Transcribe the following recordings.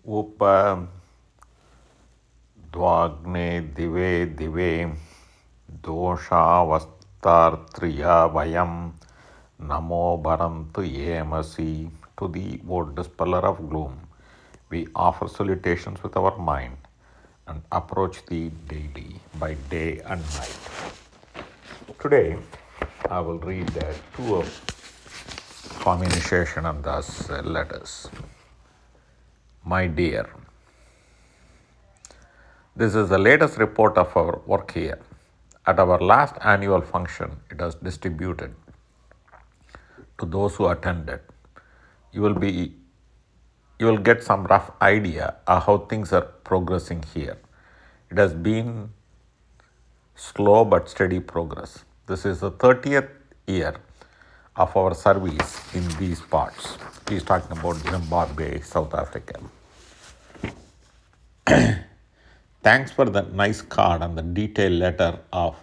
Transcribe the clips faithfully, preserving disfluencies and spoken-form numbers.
उप द्वाग्ने दिवे दिवे दोषावस्तार्त्रिया वयं नमो भरन्तु येमसि. To thee, O dispeller of gloom, we offer salutations with our mind and approach thee daily by day and night. Today, I will read uh, two of Swami Nisheshananda's uh, letters. My dear, this is the latest report of our work here. At our last annual function, it was distributed to those who attended. You will be you will get some rough idea of how things are progressing here. It has been slow but steady progress. This is the thirtieth year of our service in these parts. He is talking about Zimbabwe, South Africa. Thanks for the nice card and the detailed letter of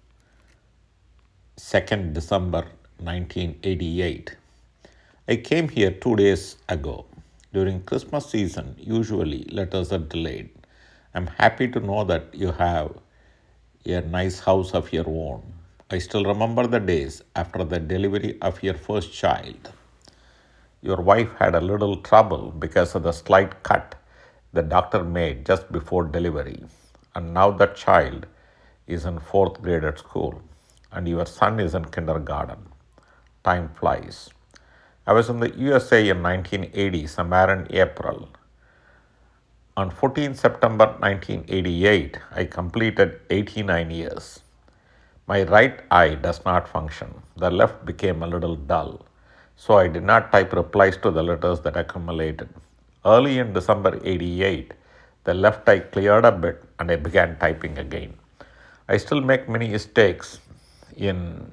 second December nineteen eighty-eight. I came here two days ago. During Christmas season, usually letters are delayed. I'm happy to know that you have a nice house of your own. I still remember the days after the delivery of your first child. Your wife had a little trouble because of the slight cut the doctor made just before delivery. And now that child is in fourth grade at school, and your son is in kindergarten. Time flies. I was in the U S A in nineteen eighty, somewhere in April. On fourteenth September nineteen eighty-eight, I completed eighty-nine years. My right eye does not function. The left became a little dull, so I did not type replies to the letters that accumulated. Early in December eighty-eight, the left eye cleared a bit and I began typing again. I still make many mistakes in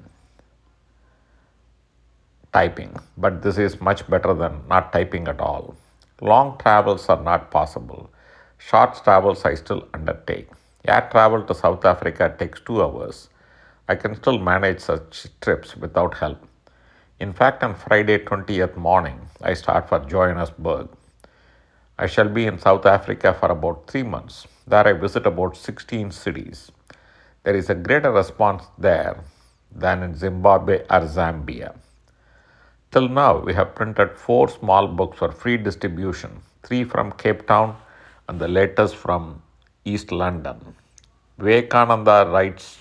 typing, but this is much better than not typing at all. Long travels are not possible. Short travels I still undertake. Air travel to South Africa takes two hours. I can still manage such trips without help. In fact, on Friday twentieth morning, I start for Johannesburg. I shall be in South Africa for about three months. There I visit about sixteen cities. There is a greater response there than in Zimbabwe or Zambia. Till now, we have printed four small books for free distribution, three from Cape Town and the latest from East London. Vivekananda writes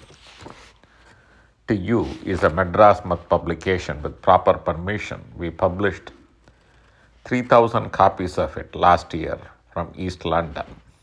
to you is a Madras Math publication with proper permission. We published three thousand copies of it last year from East London.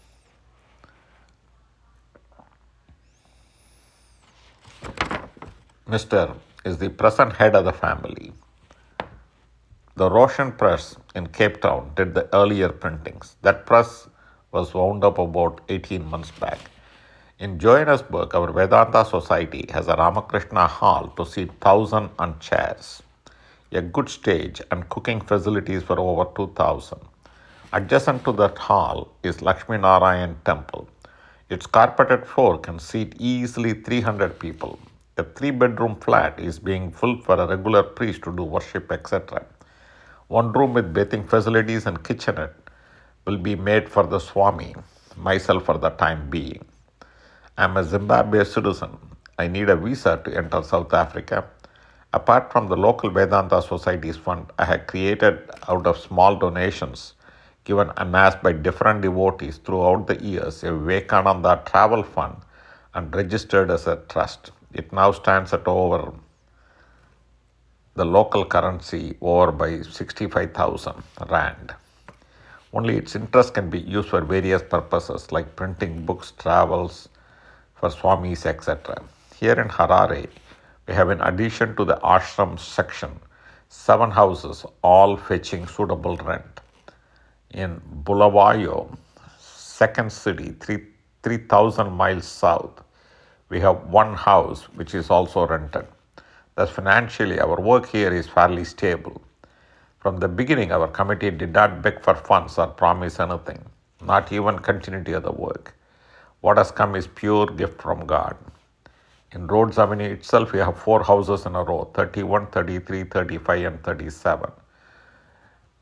Mister is the present head of the family. The Roshan Press in Cape Town did the earlier printings. That press was wound up about eighteen months back. In Johannesburg, our Vedanta Society has a Ramakrishna Hall to seat one thousand on chairs, a good stage, and cooking facilities for over two thousand. Adjacent to that hall is Lakshmi Narayan Temple. Its carpeted floor can seat easily three hundred people. A three-bedroom flat is being filled for a regular priest to do worship, et cetera. One room with bathing facilities and kitchenette will be made for the Swami, myself for the time being. I am a Zimbabwe citizen. I need a visa to enter South Africa. Apart from the local Vedanta Society's fund, I have created out of small donations given amassed by different devotees throughout the years a Vivekananda travel fund and registered as a trust. It now stands at over the local currency over by sixty-five thousand rand. Only its interest can be used for various purposes like printing books, travels, for swamis, et cetera. Here in Harare, we have in addition to the ashram section, seven houses, all fetching suitable rent. In Bulawayo, second city, three, 3,000 miles south, we have one house which is also rented. Thus, financially, our work here is fairly stable. From the beginning, our committee did not beg for funds or promise anything, not even continuity of the work. What has come is pure gift from God. In Rhodes Avenue itself, we have four houses in a row, thirty-one, thirty-three, thirty-five, and thirty-seven.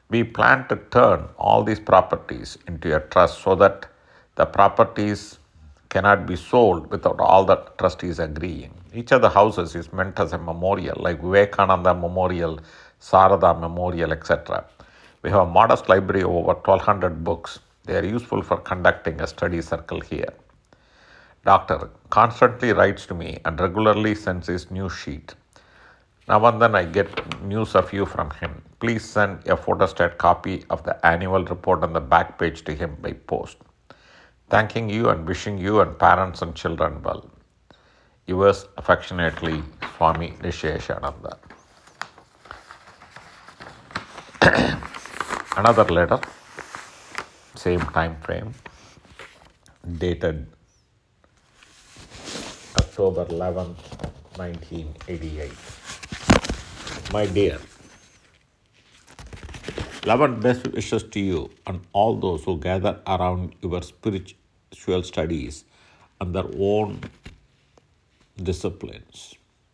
We plan to turn all these properties into a trust so that the properties cannot be sold without all the trustees agreeing. Each of the houses is meant as a memorial, like Vivekananda Memorial, Sarada Memorial, et cetera. We have a modest library of over twelve hundred books. They are useful for conducting a study circle here. Doctor constantly writes to me and regularly sends his news sheet. Now and then I get news of you from him. Please send a photostat copy of the annual report on the back page to him by post. Thanking you and wishing you and parents and children well. Yours affectionately, Swami Nisheshananda. Another letter, same time frame, dated October eleventh, nineteen eighty-eight. My dear, love and best wishes to you and all those who gather around your spiritual studies and their own disciplines.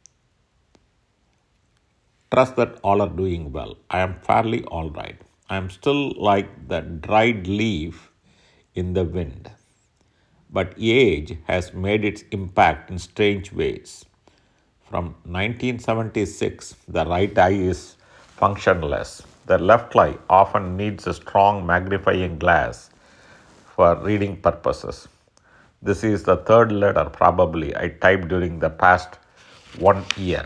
Trust that all are doing well. I am fairly all right. I am still like the dried leaf in the wind. But age has made its impact in strange ways. From nineteen seventy-six, the right eye is functionless. The left eye often needs a strong magnifying glass for reading purposes. This is the third letter probably I typed during the past one year.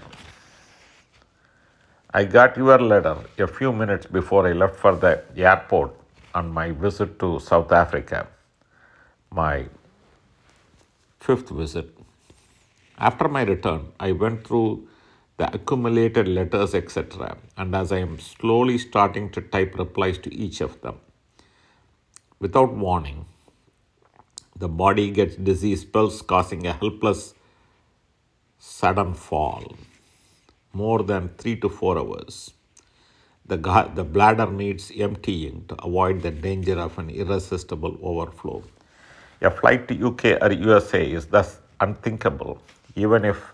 I got your letter a few minutes before I left for the airport on my visit to South Africa, my fifth visit. After my return, I went through the accumulated letters, et cetera, and as I am slowly starting to type replies to each of them, without warning, the body gets dizzy spells, causing a helpless, sudden fall, more than three to four hours. The, the bladder needs emptying to avoid the danger of an irresistible overflow. A flight to U K or U S A is thus unthinkable, even if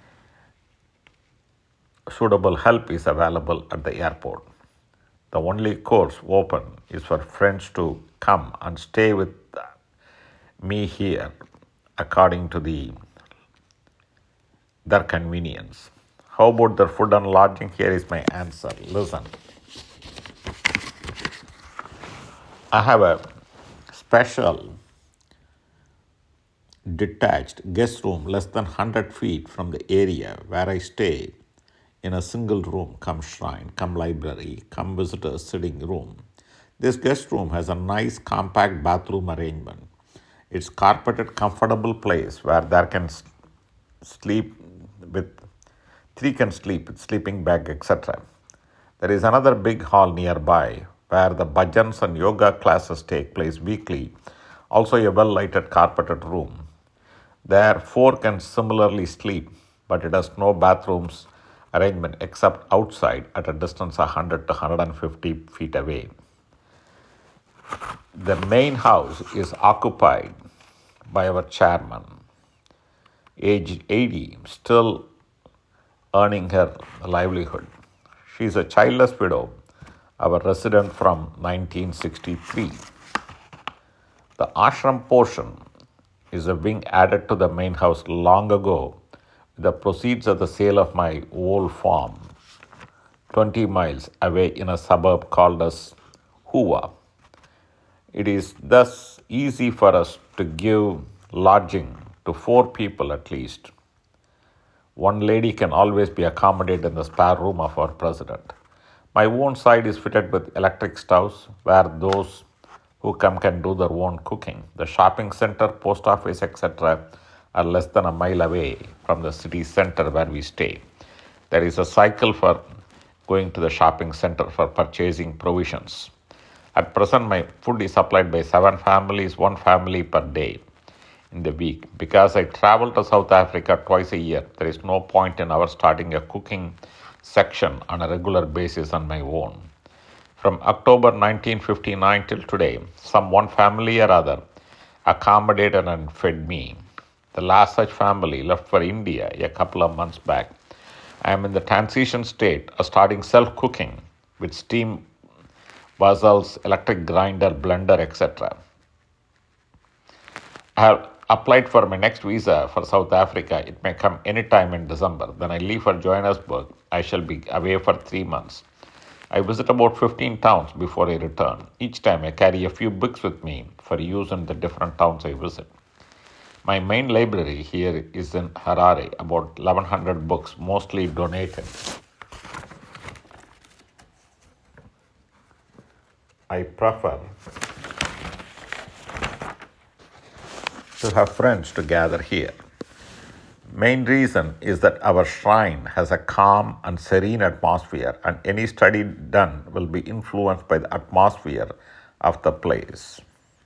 suitable help is available at the airport. The only course open is for friends to come and stay with me here according to the their convenience. How about their food and lodging? Here is my answer. Listen. I have a special detached guest room less than one hundred feet from the area where I stay in a single room, come shrine, come library, come visitor sitting room. This guest room has a nice compact bathroom arrangement. It's carpeted, comfortable place where there can sleep with, three can sleep with sleeping bag, et cetera. There is another big hall nearby where the bhajans and yoga classes take place weekly, also a well-lighted carpeted room. There, four can similarly sleep, but it has no bathrooms arrangement except outside at a distance of one hundred to one hundred fifty feet away. The main house is occupied by our chairman, aged eighty, still earning her livelihood. She is a childless widow, our resident from nineteen sixty-three. The ashram portion is a wing added to the main house long ago with the proceeds of the sale of my old farm, twenty miles away in a suburb called as Hoover. It is thus easy for us to give lodging to four people at least. One lady can always be accommodated in the spare room of our president. My own side is fitted with electric stoves where those who come can do their own cooking. The shopping center, post office, et cetera are less than a mile away from the city center where we stay. There is a cycle for going to the shopping center for purchasing provisions. At present, my food is supplied by seven families, one family per day in the week. Because I travel to South Africa twice a year, there is no point in our starting a cooking section on a regular basis on my own. From October nineteen fifty-nine till today, some one family or other accommodated and fed me. The last such family left for India a couple of months back. I am in the transition state of starting self-cooking with steam vessels, electric grinder, blender, et cetera. I have applied for my next visa for South Africa. It may come anytime in December. Then I leave for Johannesburg. I shall be away for three months. I visit about fifteen towns before I return. Each time I carry a few books with me for use in the different towns I visit. My main library here is in Harare, about eleven hundred books, mostly donated. I prefer to have friends to gather here. Main reason is that our shrine has a calm and serene atmosphere, and any study done will be influenced by the atmosphere of the place.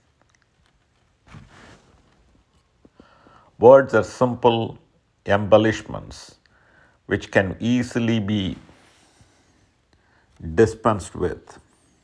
Words are simple embellishments which can easily be dispensed with.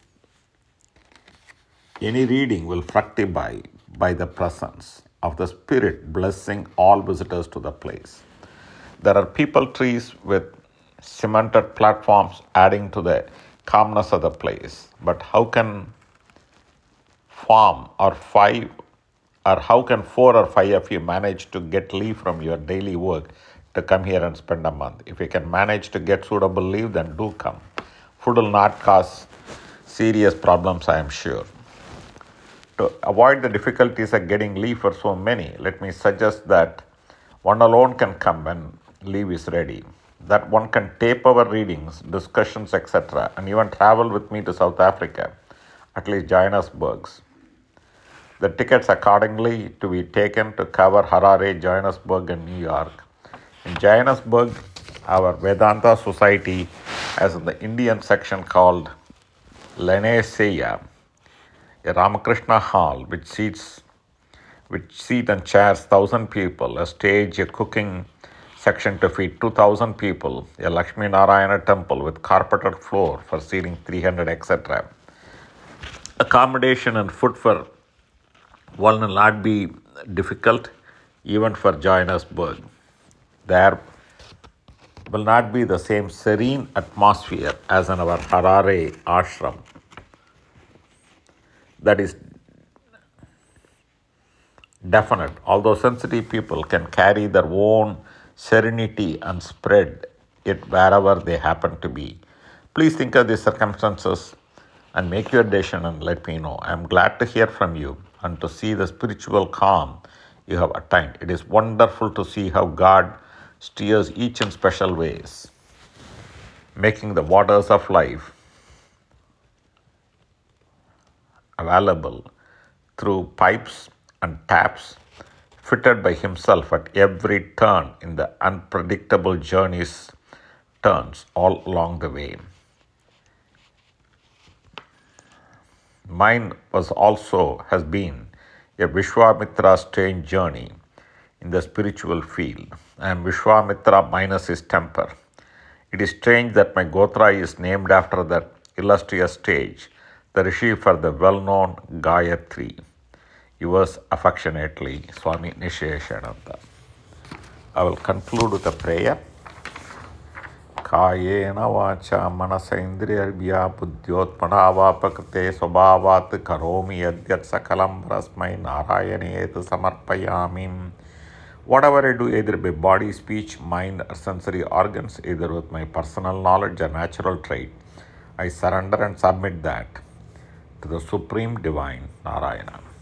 Any reading will fructify by the presence of the Spirit blessing all visitors to the place. There are people trees with cemented platforms adding to the calmness of the place. But how can farm or five or how can four or five of you manage to get leave from your daily work to come here and spend a month? If you can manage to get suitable leave, then do come. Food will not cause serious problems, I am sure. To avoid the difficulties of getting leave for so many, let me suggest that one alone can come when leave is ready. That one can tape our readings, discussions, et cetera, and even travel with me to South Africa, at least Johannesburg. The tickets accordingly to be taken to cover Harare, Johannesburg, and New York. In Johannesburg, our Vedanta Society has the Indian section called Lenasia, a Ramakrishna hall which seats which seat and chairs one thousand people, a stage, a cooking section to feed two thousand people, a Lakshmi Narayana temple with carpeted floor for seating three hundred, et cetera. Accommodation and food for one will not be difficult even for Johannesburg. There will not be the same serene atmosphere as in our Harare ashram. That is definite. Although sensitive people can carry their own serenity and spread it wherever they happen to be. Please think of these circumstances and make your decision and let me know. I am glad to hear from you and to see the spiritual calm you have attained. It is wonderful to see how God steers each in special ways, making the waters of life available through pipes and taps fitted by himself at every turn in the unpredictable journeys turns all along the way. Mine was also has been a Vishwamitra strange journey in the spiritual field. I am Vishwamitra minus his temper. It is strange that my Gotra is named after that illustrious sage, the Rishi for the well-known Gayatri. Yours affectionately, Swami Nisheshananda. I will conclude with a prayer. Kayena vacha manasendriyarvya buddhyotmanava prakrite swabhavat karomi yadyat sakalam prasmai narayane samarpayami. Whatever I do, either by body, speech, mind, or sensory organs, either with my personal knowledge or natural trait, I surrender and submit that to the Supreme Divine Narayana.